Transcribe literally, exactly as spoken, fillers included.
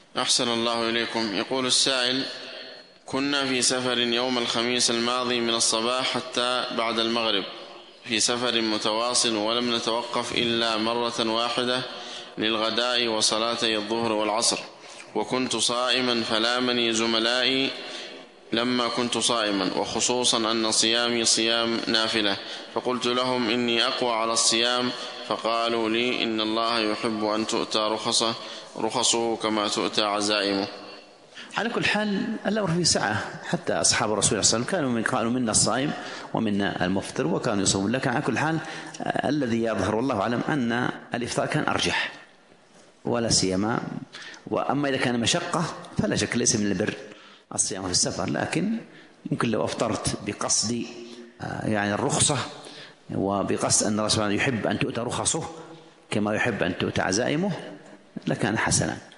أحسن الله إليكم. يقول السائل: كنا في سفر يوم الخميس الماضي من الصباح حتى بعد المغرب، في سفر متواصل ولم نتوقف إلا مرة واحدة للغداء وصلاتي الظهر والعصر، وكنت صائما فلامني زملائي لما كنت صائما، وخصوصا أن صيامي صيام نافلة، فقلت لهم إني أقوى على الصيام، فقالوا لي إن الله يحب أن تؤتى رخصه رخصه كما تؤتى عزائمه. على كل حال الأمر في سعة، حتى أصحاب الرسول صلى الله عليه وسلم كانوا من قالوا منا الصائم ومنا المفطر وكانوا يصومون. لكن على كل حال الذي يظهر والله أعلم أن الإفطار كان أرجح ولا سيما، وأما إذا كان مشقة فلا شك ليس من البر الصيام في السفر، لكن يمكن لو أفطرت بقصد يعني الرخصة وبقصد أن الرسول يحب أن تؤتى رخصه كما يحب أن تؤتى عزائمه لكان حسنا.